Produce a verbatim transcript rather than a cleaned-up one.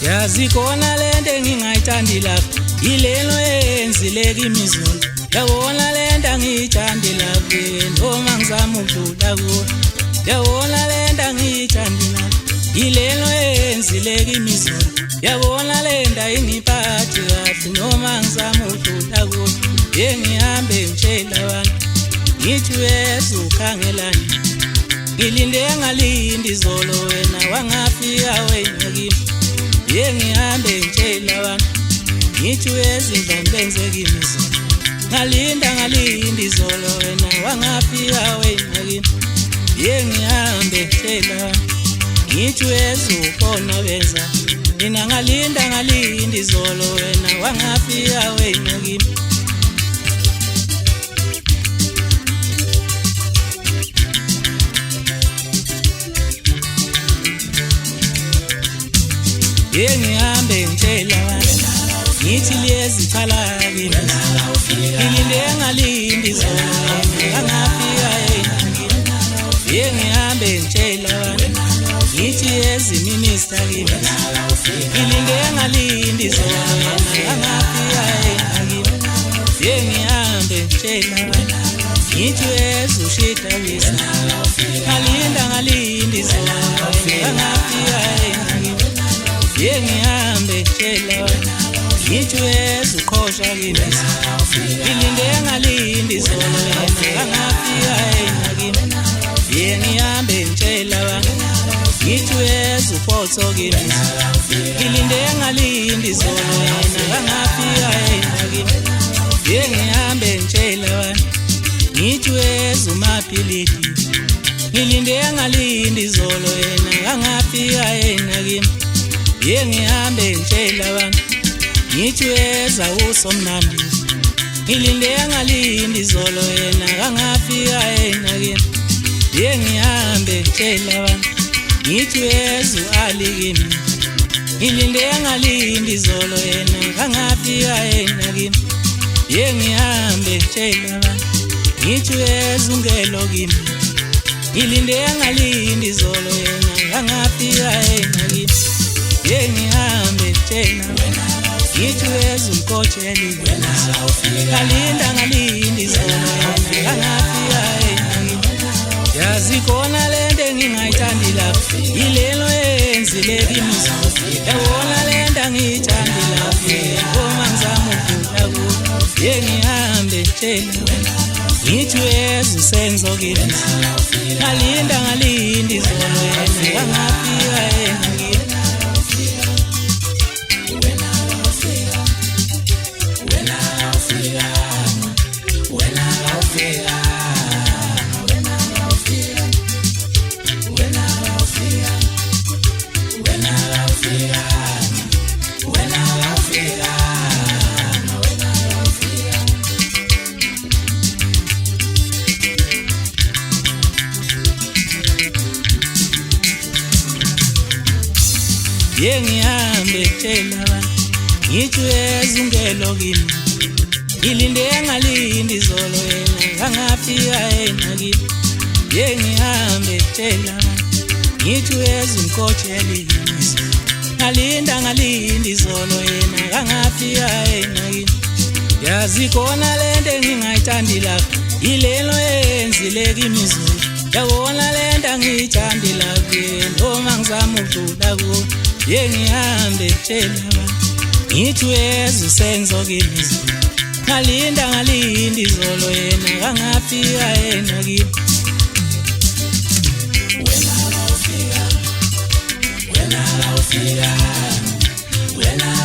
yazi khona lento engingayithandi lapha yilelo eyenzileka imizolo yabona lento angiyithandi lapha noma ngizama ukudlula kuyo yabona lento angiyithandi lapha yilelo eyenzileka imizolo yabona lento ayingiphathi kahle noma ngizama ukudlula kuyo yengihambe ngitshela abantu ngithi wethu ukhangelani ngilinde ngalindi izolo wena wangafika wena kimi yengihambe ngitshela abantu ngithi wezindlane benzeka imizolo ngalinda ngalindi izolo wena wangafika wena kimi yengihambe ngitshela ngithi wethu ukhona benza mina ngalinda ngalindi izolo wena wangafika wena kimi yengihambe ngitshela wena ngithi lezi khala kimi ngilinde ngalindi izolo angafika yena yengihambe ngitshela wena ngithi yezi minister kimi ngilinde ngalindi izolo angafika yena yengihambe ngitshela wena ngithi yezi ushita wisa ngalinda ngalindi izolo angafika yena yengihambe ngitshela ngithi wethu uqhosha kimi ngilinde ngalindi izolo angafika yena kimi yengihambe ngitshela ngithi wethu uphotho kimi ngilinde ngalindi izolo angafika yena kimi yengihambe ngitshela ngithi wethu umaphiliki ngilinde ngalindi izolo angafika yena kimi yengihambe ngitshela abantu ngithi weza usomnandi ngilinde ngalindi izolo yena angafika yena kimi yengihambe ngitshela abantu ngithi weza uali kimi ngilinde ngalindi izolo yena angafika yena kimi yengihambe ngitshela abantu ngithi weza ungelo kimi ngilinde ngalindi izolo yena angafika yena kimi yengihambe ngitshela ngithi weza umkotsheli ngalinda ngalindi izolo angafika yena yazi khona lento engingayithandi lapha yilelo eyenzileka imizolo yabona lento angiyithandi lapha noma ngizama ukudlula kuyo yengihambe ngitshela ngithi weza usenzo kimi ngalinda ngalindi izolo angafika yena yengihambe ngitshela ngithi weza ungelo kimi ngilinde ngalindi izolo yena angafika yena kimi yengihambe ngitshela ngithi weza umkotsheli ngalinda ngalindi izolo yena angafika yena kimi yazi khona lento engingayithandi lapha yilelo eyenzileka imizolo yabona lento angiyithandi lapha noma ngizama ukudlula kuyo yengihambe ngitshela ngithi weza usenzo kimi ngalinda ngalindi izolo yena angafika yena kimi wena ufika wena ufika wena